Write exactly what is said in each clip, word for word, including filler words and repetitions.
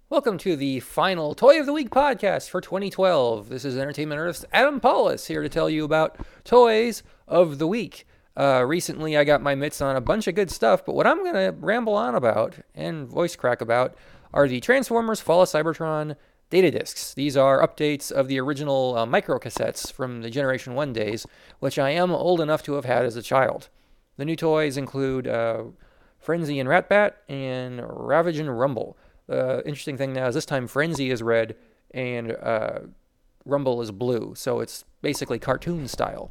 Welcome to the final Toy of the Week podcast for twenty twelve. This is Entertainment Earth's Adam Paulus here to tell you about Toys of the Week. Uh, recently, I got my mitts on a bunch of good stuff, but what I'm going to ramble on about and voice crack about are the Transformers Fall of Cybertron data discs. These are updates of the original uh, microcassettes from the Generation one days, which I am old enough to have had as a child. The new toys include uh, Frenzy and Ratbat and Ravage and Rumble. The uh, interesting thing now is this time Frenzy is red and uh, Rumble is blue, so it's basically cartoon style.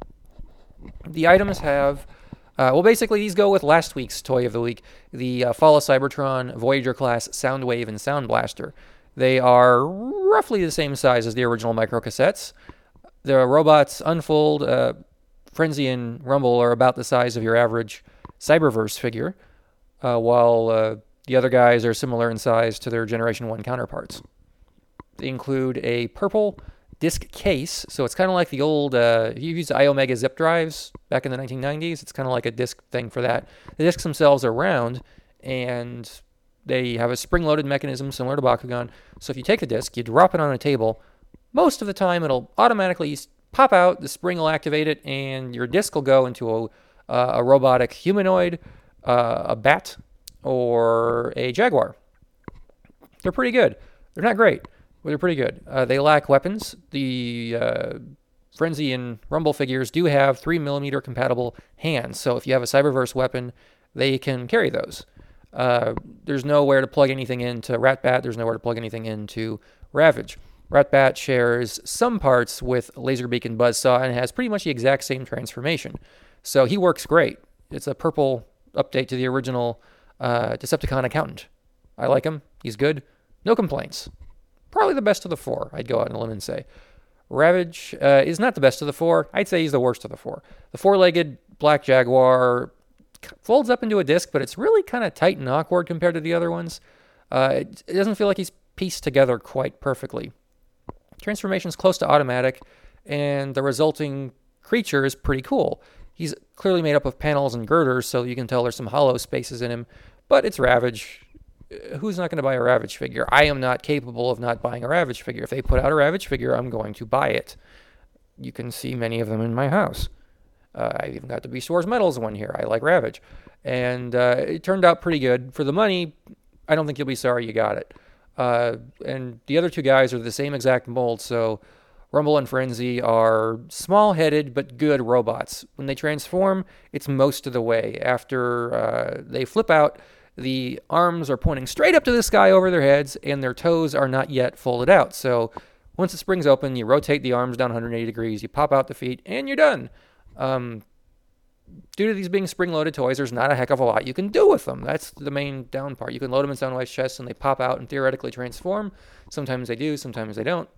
The items have, uh, well, basically these go with last week's Toy of the Week, the uh, Fall of Cybertron, Voyager class, Soundwave, and Sound Blaster. They are roughly the same size as the original microcassettes. The robots unfold. Uh, Frenzy and Rumble are about the size of your average Cyberverse figure, uh, while uh, the other guys are similar in size to their Generation one counterparts. They include a purple disc case, so it's kind of like the old, uh, if you used iOmega zip drives back in the nineteen nineties, it's kind of like a disc thing for that. The discs themselves are round, and they have a spring-loaded mechanism similar to Bakugan, so if you take the disc, you drop it on a table, most of the time it'll automatically pop out, the spring will activate it, and your disc will go into a, uh, a robotic humanoid, uh, a bat, or a Jaguar. They're pretty good. They're not great, but they're pretty good. Uh, they lack weapons. The uh, Frenzy and Rumble figures do have three millimeter compatible hands, so if you have a Cyberverse weapon, they can carry those. Uh, there's nowhere to plug anything into Ratbat. There's nowhere to plug anything into Ravage. Ratbat shares some parts with Laserbeak and Buzzsaw and has pretty much the exact same transformation. So he works great. It's a purple update to the original Uh, Decepticon accountant. I like him. He's good. No complaints. Probably the best of the four, I'd go out on a limb and say. Ravage uh, is not the best of the four. I'd say he's the worst of the four. The four-legged Black Jaguar folds up into a disc, but it's really kind of tight and awkward compared to the other ones. Uh, it, it doesn't feel like he's pieced together quite perfectly. Transformation's close to automatic, and the resulting creature is pretty cool. He's clearly made up of panels and girders, so you can tell there's some hollow spaces in him, but it's Ravage. Who's not going to buy a Ravage figure? I am not capable of not buying a Ravage figure. If they put out a Ravage figure, I'm going to buy it. You can see many of them in my house. Uh, I even got the Beast Wars Metals one here. I like Ravage. And uh, it turned out pretty good. For the money, I don't think you'll be sorry you got it. Uh, and the other two guys are the same exact mold, so Rumble and Frenzy are small-headed but good robots. When they transform, it's most of the way. After uh, they flip out, the arms are pointing straight up to the sky over their heads, and their toes are not yet folded out. So once it springs open, you rotate the arms down one hundred eighty degrees, you pop out the feet, and you're done. Um, due to these being spring-loaded toys, there's not a heck of a lot you can do with them. That's the main down part. You can load them in Soundwave's chest, and they pop out and theoretically transform. Sometimes they do, sometimes they don't.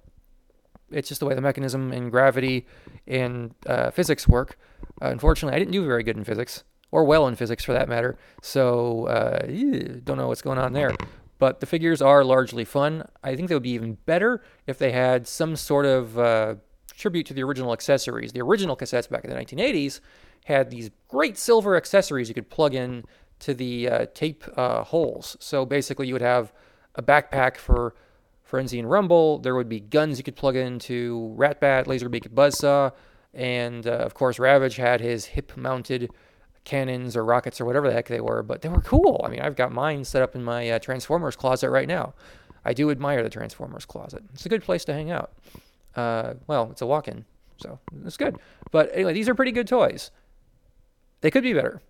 It's just the way the mechanism and gravity and uh, physics work. Uh, unfortunately, I didn't do very good in physics, or well in physics for that matter, so uh, don't know what's going on there. But the figures are largely fun. I think they would be even better if they had some sort of uh, tribute to the original accessories. The original cassettes back in the nineteen eighties had these great silver accessories you could plug in to the uh, tape uh, holes. So basically you would have a backpack for Frenzy and Rumble. There would be guns you could plug into Ratbat, Laserbeak, and Buzzsaw, and uh, of course Ravage had his hip-mounted cannons or rockets or whatever the heck they were, but they were cool. I mean, I've got mine set up in my uh, Transformers closet right now. I do admire the Transformers closet. It's a good place to hang out. Uh, well, it's a walk-in, so it's good. But anyway, these are pretty good toys. They could be better.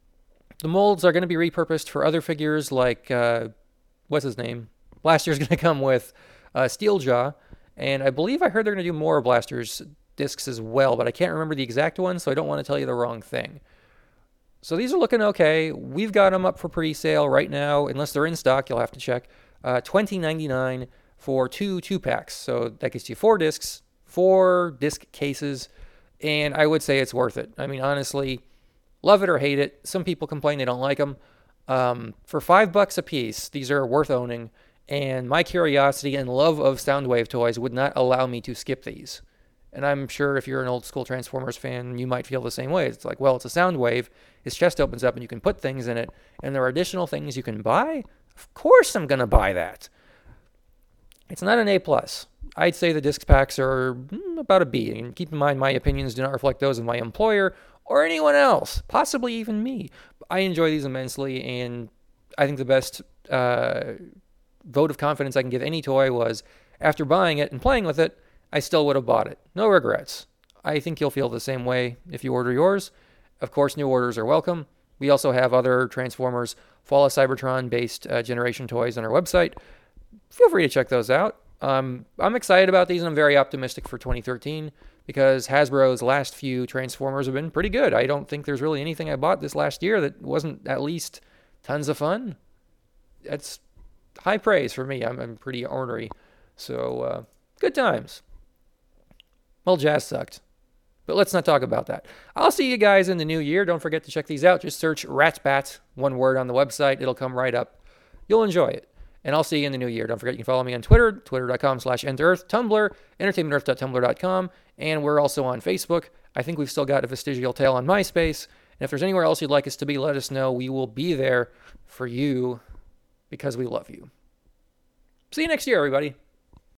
The molds are going to be repurposed for other figures like, uh, what's his name? Blaster's going to come with uh, Steeljaw, and I believe I heard they're going to do more Blaster's discs as well, but I can't remember the exact one, so I don't want to tell you the wrong thing. So these are looking okay. We've got them up for pre-sale right now, unless they're in stock, you'll have to check. Uh, twenty ninety-nine for two two-packs, so that gets you four discs, four disc cases, and I would say it's worth it. I mean, honestly, love it or hate it. Some people complain they don't like them. Um, for five bucks a piece, these are worth owning. And my curiosity and love of Soundwave toys would not allow me to skip these. And I'm sure if you're an old school Transformers fan, you might feel the same way. It's like, well, it's a Soundwave. His chest opens up and you can put things in it. And there are additional things you can buy. Of course I'm going to buy that. It's not an A plus. I'd say the disc packs are mm, about a B. And keep in mind, my opinions do not reflect those of my employer or anyone else, possibly even me. I enjoy these immensely, and I think the best uh, vote of confidence I can give any toy was after buying it and playing with it, I still would have bought it. No regrets. I think you'll feel the same way if you order yours. Of course, new orders are welcome. We also have other Transformers Fall of Cybertron based uh, generation toys on our website. Feel free to check those out. Um, I'm excited about these, and I'm very optimistic for twenty thirteen because Hasbro's last few Transformers have been pretty good. I don't think there's really anything I bought this last year that wasn't at least tons of fun. That's high praise for me. I'm, I'm pretty ornery. So, uh, good times. Well, Jazz sucked. But let's not talk about that. I'll see you guys in the new year. Don't forget to check these out. Just search Ratbat, one word on the website. It'll come right up. You'll enjoy it. And I'll see you in the new year. Don't forget you can follow me on Twitter, twitter.com slash entearth, Tumblr, entertainmentearth dot tumblr dot com, and we're also on Facebook. I think we've still got a vestigial tail on MySpace. And if there's anywhere else you'd like us to be, let us know. We will be there for you because we love you. See you next year, everybody.